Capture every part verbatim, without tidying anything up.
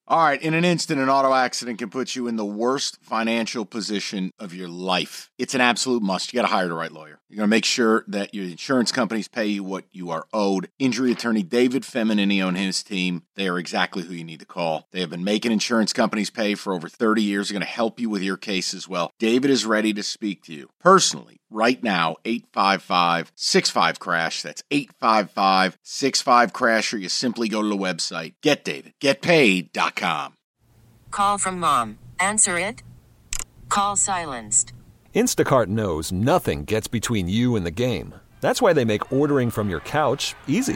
All right, in an instant, an auto accident can put you in the worst financial position of your life. It's an absolute must. You got to hire the right lawyer. You're going to make sure that your insurance companies pay you what you are owed. Injury attorney David Feminini and his team, they are exactly who you need to call. They have been making insurance companies pay for over thirty years. They're going to help you with your case as well. David is ready to speak to you personally right now. eight five five, six five, crash. That's eight five five, six five, crash, or you simply go to the website get david get paid dot com. Call from mom. Answer it. Call silenced. Instacart knows nothing gets between you and the game. That's why they make ordering from your couch easy.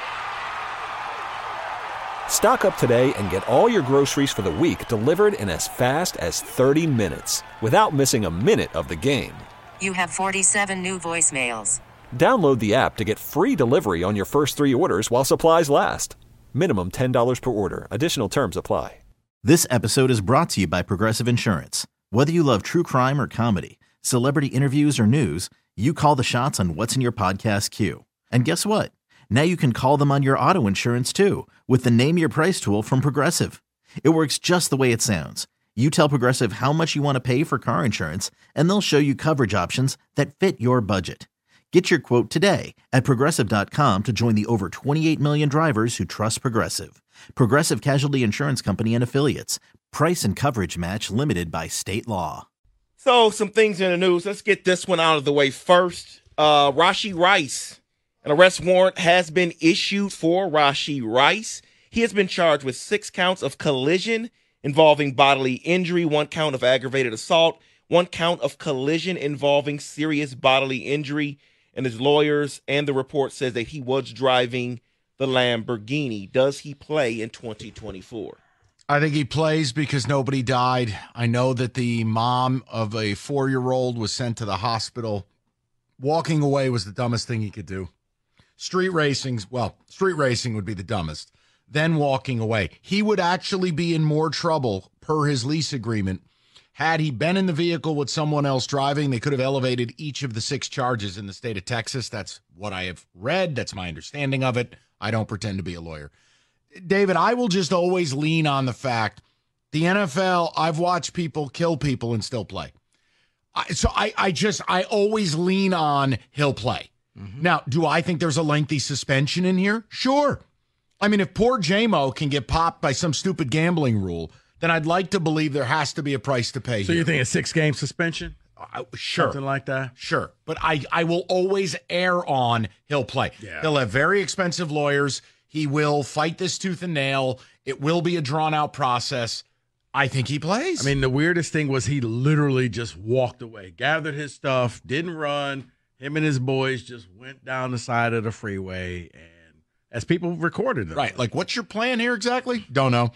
Stock up today and get all your groceries for the week delivered in as fast as thirty minutes without missing a minute of the game. You have forty-seven new voicemails. Download the app to get free delivery on your first three orders while supplies last. Minimum ten dollars per order. Additional terms apply. This episode is brought to you by Progressive Insurance. Whether you love true crime or comedy, celebrity interviews or news, you call the shots on what's in your podcast queue. And guess what? Now you can call them on your auto insurance too with the Name Your Price tool from Progressive. It works just the way it sounds. You tell Progressive how much you want to pay for car insurance, and they'll show you coverage options that fit your budget. Get your quote today at Progressive dot com to join the over twenty-eight million drivers who trust Progressive. Progressive Casualty Insurance Company and Affiliates. Price and coverage match limited by state law. So, some things in the news. Let's get this one out of the way first. Uh, Rashee Rice. An arrest warrant has been issued for Rashee Rice. He has been charged with six counts of collision involving bodily injury, one count of aggravated assault, one count of collision involving serious bodily injury. And his lawyers and the report says that he was driving the Lamborghini. Does he play in twenty twenty-four? I think he plays because nobody died. I know that the mom of a four-year-old was sent to the hospital. Walking away was the dumbest thing he could do. Street racing's, well, street racing would be the dumbest. Then walking away. He would actually be in more trouble per his lease agreement. Had he been in the vehicle with someone else driving, they could have elevated each of the six charges in the state of Texas. That's what I have read. That's my understanding of it. I don't pretend to be a lawyer. David, I will just always lean on the fact the N F L, I've watched people kill people and still play. I, so I, I just, I always lean on he'll play. Mm-hmm. Now, do I think there's a lengthy suspension in here? Sure. I mean, if poor J-Mo can get popped by some stupid gambling rule, then I'd like to believe there has to be a price to pay. So here. you think a six-game suspension? Uh, sure. Something like that? Sure. But I, I will always err on he'll play. Yeah. He'll have very expensive lawyers. He will fight this tooth and nail. It will be a drawn-out process. I think he plays. I mean, the weirdest thing was he literally just walked away, gathered his stuff, didn't run. Him and his boys just went down the side of the freeway, and as people recorded them. Right. Like, what's your plan here exactly? Don't know.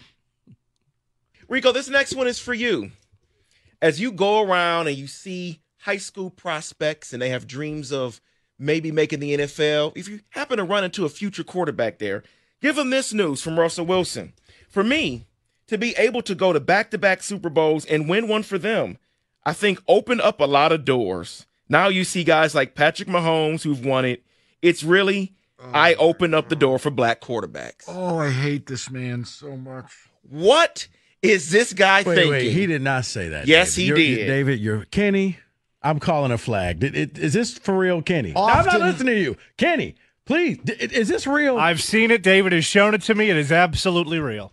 Rico, this next one is for you. As you go around and you see high school prospects and they have dreams of maybe making the N F L, if you happen to run into a future quarterback there, give them this news from Russell Wilson. For me, to be able to go to back-to-back Super Bowls and win one for them, I think opened up a lot of doors. Now you see guys like Patrick Mahomes who've won it. It's really, oh, I opened up the door for black quarterbacks. Oh, I hate this man so much. What is this guy wait, thinking? Wait, he did not say that. Yes, David. he you're, did. David, you're Kenny. I'm calling a flag. Did, it, is this for real, Kenny? Often, I'm not listening to you. Kenny, please, is this real? I've seen it. David has shown it to me. It is absolutely real.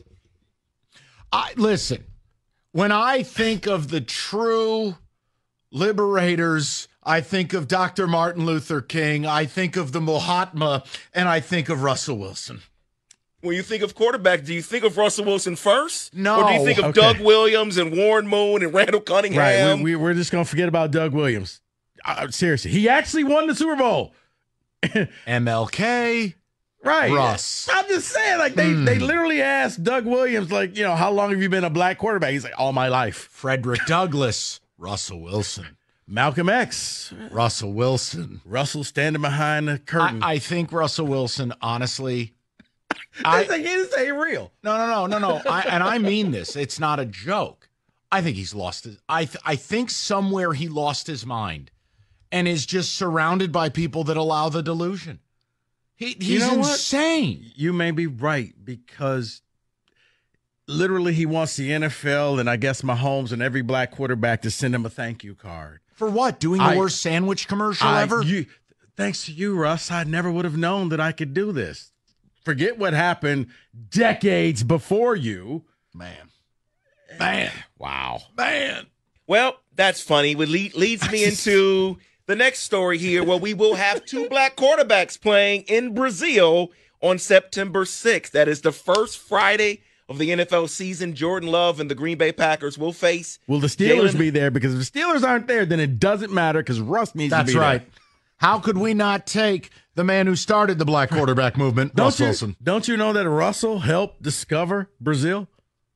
I listen, when I think of the true liberators, I think of Doctor Martin Luther King, I think of the Mahatma, and I think of Russell Wilson. When you think of quarterbacks, do you think of Russell Wilson first? No. Or do you think of Okay. Doug Williams and Warren Moon and Randall Cunningham? Right, we, we, we're just going to forget about Doug Williams. Uh, seriously, he actually won the Super Bowl. M L K. Right. Russ. I'm just saying, like, they, Mm. they literally asked Doug Williams, like, you know, how long have you been a black quarterback? He's like, all my life. Frederick Douglass. Russell Wilson. Malcolm X. Russell Wilson. Russell standing behind the curtain. I, I think Russell Wilson, honestly. I, I, like, he didn't say real. no, no, no, no, no. I, and I mean this. It's not a joke. I think he's lost his. I, th- I think somewhere he lost his mind and is just surrounded by people that allow the delusion. He, he's You know what? insane. You may be right, because literally he wants the N F L and I guess Mahomes and every black quarterback to send him a thank you card. For what? Doing the I, worst sandwich commercial I, ever? You, thanks to you, Russ, I never would have known that I could do this. Forget what happened decades before you. Man. Man. Wow. Man. Well, that's funny. It lead, leads me into the next story here, where we will have two black quarterbacks playing in Brazil on September sixth. That is the first Friday of the N F L season. Jordan Love and the Green Bay Packers will face. Will the Steelers Jalen- be there? Because if the Steelers aren't there, then it doesn't matter because Russ needs That's to be right. there. How could we not take the man who started the black quarterback movement, Don't Russ you, Wilson? Don't you know that Russell helped discover Brazil?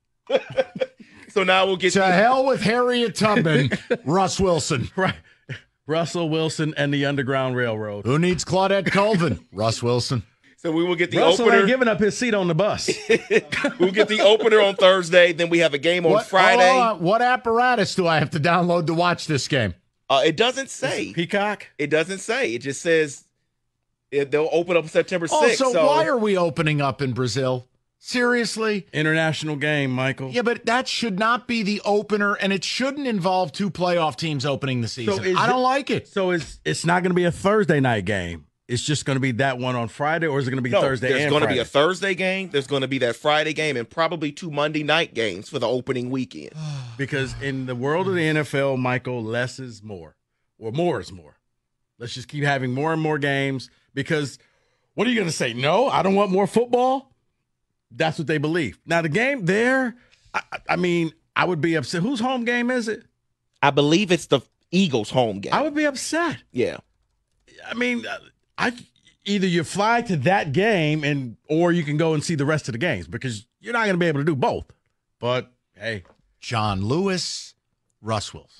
So now we'll get To the, hell with Harriet Tubman, Russ Wilson. Right. Russell Wilson and the Underground Railroad. Who needs Claudette Colvin? Russ Wilson. so we will get the Russell opener. ain't giving up his seat on the bus. We'll get the opener on Thursday. Then we have a game on What, Friday. hold on. What apparatus do I have to download to watch this game? Uh, it doesn't say. Peacock? It doesn't say. It just says it, they'll open up September Oh, sixth. so, so why are we opening up in Brazil? Seriously? International game, Michael. Yeah, but that should not be the opener, and it shouldn't involve two playoff teams opening the season. is I don't it- like it. So it's it's not going to be a Thursday night game. It's just going to be that one on Friday, or is it going to be no, Thursday there's and going to Friday? be a Thursday game. There's going to be that Friday game, and probably two Monday night games for the opening weekend. Because in the world of the N F L, Michael, less is more, or more is more. Let's just keep having more and more games. Because what are you going to say? No, I don't want more football. That's what they believe. Now the game there, I, I mean, I would be upset. Whose home game is it? I believe it's the Eagles' home game. I would be upset. yeah. I mean, I either you fly to that game and or you can go and see the rest of the games because you're not going to be able to do both. But hey, John Lewis, Russ Wilson.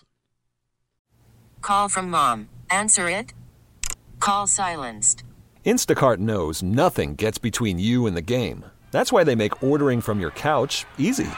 Call from mom. Answer it. Call silenced. Instacart knows nothing gets between you and the game. That's why they make ordering from your couch easy.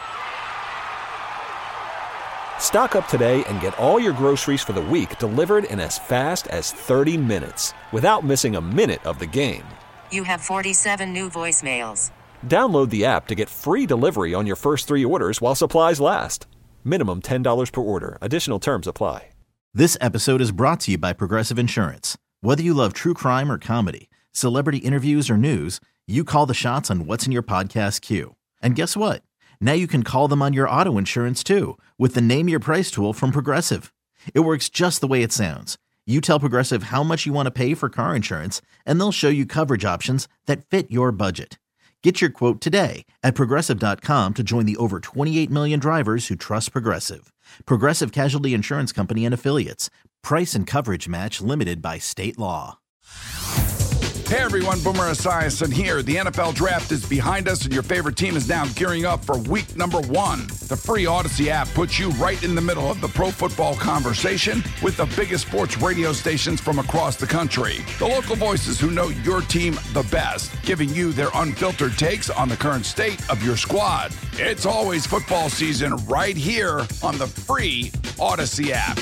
Stock up today and get all your groceries for the week delivered in as fast as thirty minutes without missing a minute of the game. You have forty-seven new voicemails. Download the app to get free delivery on your first three orders while supplies last. Minimum ten dollars per order. Additional terms apply. This episode is brought to you by Progressive Insurance. Whether you love true crime or comedy, celebrity interviews or news, you call the shots on what's in your podcast queue. And guess what? Now you can call them on your auto insurance too with the Name Your Price tool from Progressive. It works just the way it sounds. You tell Progressive how much you want to pay for car insurance, and they'll show you coverage options that fit your budget. Get your quote today at Progressive dot com to join the over twenty-eight million drivers who trust Progressive. Progressive Casualty Insurance Company and Affiliates. Price and coverage match limited by state law. Hey everyone, Boomer Esiason here. The N F L Draft is behind us and your favorite team is now gearing up for week number one. The free Odyssey app puts you right in the middle of the pro football conversation with the biggest sports radio stations from across the country. The local voices who know your team the best, giving you their unfiltered takes on the current state of your squad. It's always football season right here on the free Odyssey app.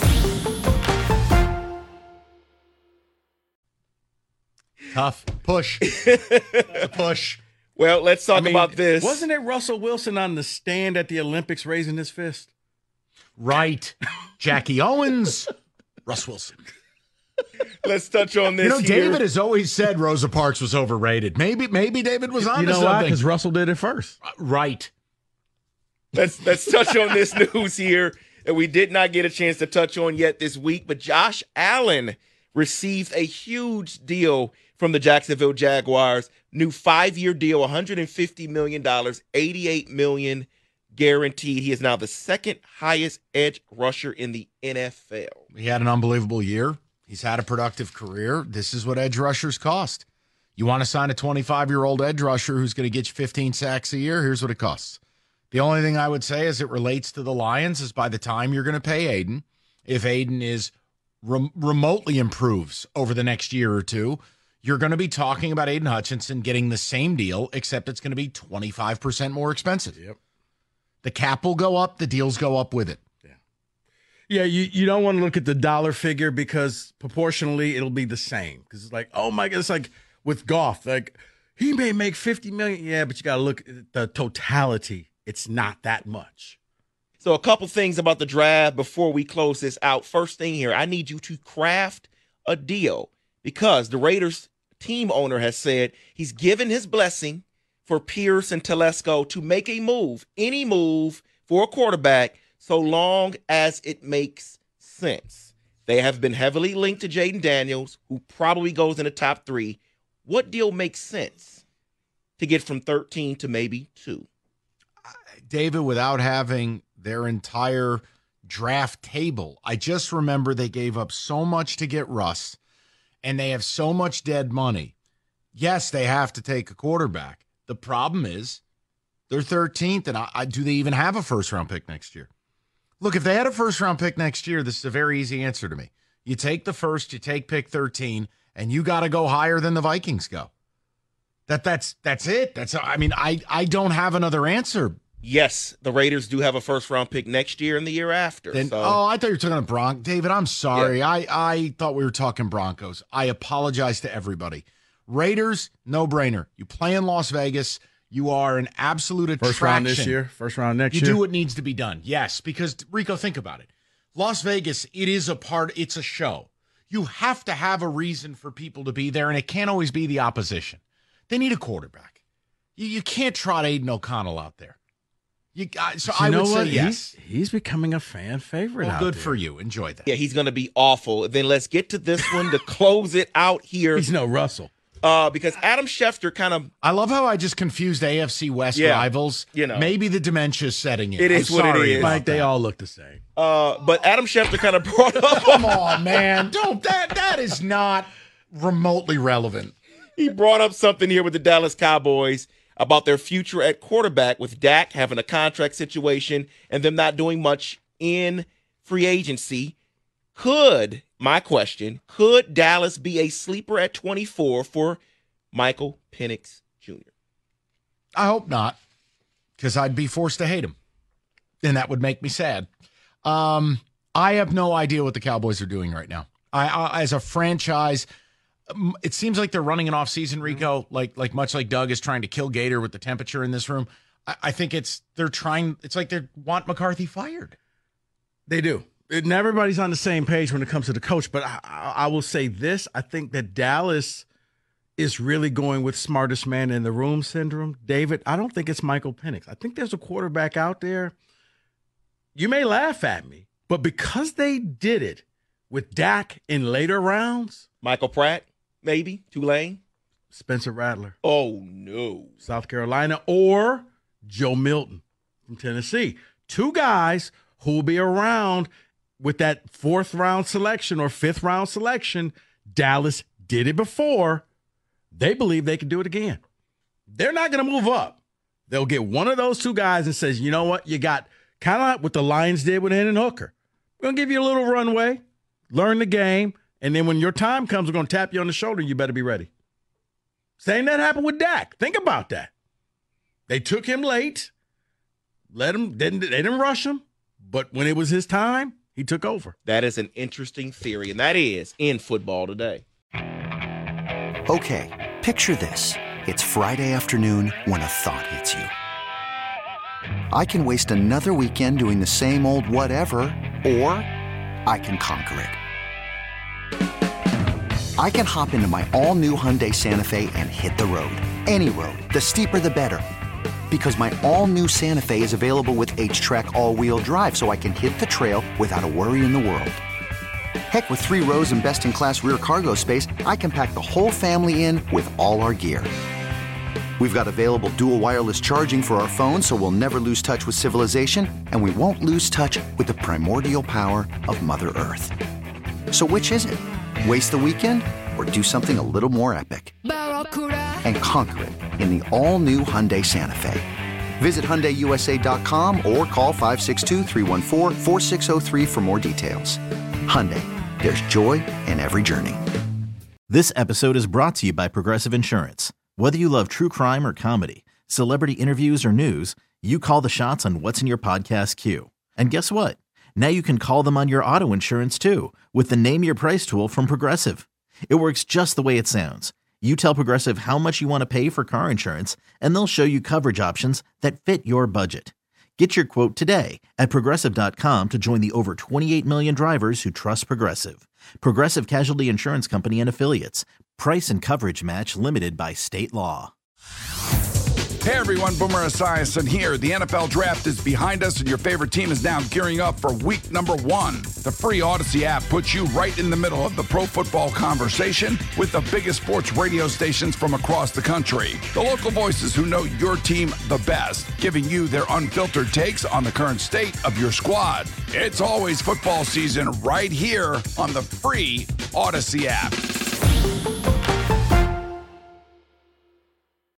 Tough. Push. It's a push. Well, let's talk I mean, about this. Wasn't it Russell Wilson on the stand at the Olympics raising his fist? Right. Jackie Owens, Russ Wilson. Let's touch on this You know, here. David has always said Rosa Parks was overrated. Maybe, maybe David was on You to know why? something. Because Russell did it first. Right. Let's let's touch on this news here that we did not get a chance to touch on yet this week. But Josh Allen received a huge deal from the Jacksonville Jaguars. New five-year deal, one hundred fifty million dollars, eighty-eight million dollars guaranteed. He is now the second highest edge rusher in the N F L. He had an unbelievable year. He's had a productive career. This is what edge rushers cost. You want to sign a twenty-five-year-old edge rusher who's going to get you fifteen sacks a year? Here's what it costs. The only thing I would say as it relates to the Lions is by the time you're going to pay Aiden, if Aiden is rem- remotely improves over the next year or two, you're going to be talking about Aiden Hutchinson getting the same deal, except it's going to be twenty-five percent more expensive. Yep. The cap will go up. The deals go up with it. Yeah, you, you don't want to look at the dollar figure because proportionally it'll be the same. Because it's like, oh my God, it's like with Goff, like he may make fifty million. Yeah, but you got to look at the totality It's not that much. So a couple things about the draft before we close this out. First thing here, I need you to craft a deal because the Raiders team owner has said he's given his blessing for Pierce and Telesco to make a move, any move for a quarterback, so long as it makes sense. They have been heavily linked to Jaden Daniels, who probably goes in the top three. What deal makes sense to get from thirteen to maybe two? David, without having their entire draft table, I just remember they gave up so much to get Russ, and they have so much dead money. Yes, they have to take a quarterback. The problem is they're thirteenth, and I, I, do they even have a first-round pick next year? Look, if they had a first-round pick next year, this is a very easy answer to me. You take the first, you take pick thirteen, and you got to go higher than the Vikings go. That that's that's it. That's I mean, I I don't have another answer. Yes, the Raiders do have a first-round pick next year and the year after. Then, so. Oh, I thought you were talking about Broncos. David, I'm sorry. Yeah. I, I thought we were talking Broncos. I apologize to everybody. Raiders, no-brainer. You play in Las Vegas. You are an absolute attraction. First round this year, first round next you year. You do what needs to be done. Yes, because, Rico, think about it. Las Vegas, it is a part, it's a show. You have to have a reason for people to be there, and it can't always be the opposition. They need a quarterback. You, you can't trot Aiden O'Connell out there. You, uh, so you I know would what? say yes. He's, he's becoming a fan favorite. Well, out good there. for you. Enjoy that. Yeah, he's going to be awful. Then let's get to this one to close it out here. He's no Russell. Uh, because Adam Schefter kind of... I love how I just confused A F C West yeah, rivals. You know, maybe the dementia's setting in. It is I'm what sorry it is. Mike, they all look the same. Uh, but Adam Schefter kind of brought up... Come on, man. Don't that that is not remotely relevant. He brought up something here with the Dallas Cowboys about their future at quarterback, with Dak having a contract situation and them not doing much in free agency. Could, my question, could Dallas be a sleeper at twenty-four for Michael Penix Junior? I hope not, because I'd be forced to hate him, and that would make me sad. Um, I have no idea what the Cowboys are doing right now. I, I as a franchise, it seems like they're running an off-season, Rico, mm-hmm. like like much like Doug is trying to kill Gator with the temperature in this room. I, I think it's they're trying. It's like they want McCarthy fired. They do. And everybody's on the same page when it comes to the coach, but I, I will say this. I think that Dallas is really going with smartest man in the room syndrome. David, I don't think it's Michael Penix. I think there's a quarterback out there. You may laugh at me, but because they did it with Dak in later rounds. Michael Pratt, maybe, Tulane. Spencer Rattler. Oh, no. South Carolina, or Joe Milton from Tennessee. Two guys who will be around with that fourth round selection or fifth round selection. Dallas did it before. They believe they can do it again. They're not going to move up. They'll get one of those two guys and says, you know what? You got kind of like what the Lions did with Hendon Hooker. We're going to give you a little runway, learn the game, and then when your time comes, we're going to tap you on the shoulder. You better be ready. Same that happened with Dak. Think about that. They took him late. Let him, didn't, they didn't rush him. But when it was his time, he took over. That is an interesting theory, and that is in football today. Okay, picture this. It's Friday afternoon when a thought hits you. I can waste another weekend doing the same old whatever, or I can conquer it. I can hop into my all-new Hyundai Santa Fe and hit the road. Any road. The steeper, the better. Because my all-new Santa Fe is available with H-Track all-wheel drive, so I can hit the trail without a worry in the world. Heck, with three rows and best-in-class rear cargo space, I can pack the whole family in with all our gear. We've got available dual wireless charging for our phones, so we'll never lose touch with civilization, and we won't lose touch with the primordial power of Mother Earth. So which is it? Waste the weekend or do something a little more epic? And conquer it in the all-new Hyundai Santa Fe. Visit Hyundai U S A dot com or call five six two, three one four, four six zero three for more details. Hyundai, there's joy in every journey. This episode is brought to you by Progressive Insurance. Whether you love true crime or comedy, celebrity interviews or news, you call the shots on what's in your podcast queue. And guess what? Now you can call them on your auto insurance too with the Name Your Price tool from Progressive. It works just the way it sounds. You tell Progressive how much you want to pay for car insurance, and they'll show you coverage options that fit your budget. Get your quote today at Progressive dot com to join the over twenty-eight million drivers who trust Progressive. Progressive Casualty Insurance Company and Affiliates. Price and coverage match limited by state law. Hey everyone, Boomer Esiason here. The N F L Draft is behind us and your favorite team is now gearing up for week number one. The free Odyssey app puts you right in the middle of the pro football conversation with the biggest sports radio stations from across the country. The local voices who know your team the best, giving you their unfiltered takes on the current state of your squad. It's always football season right here on the free Odyssey app.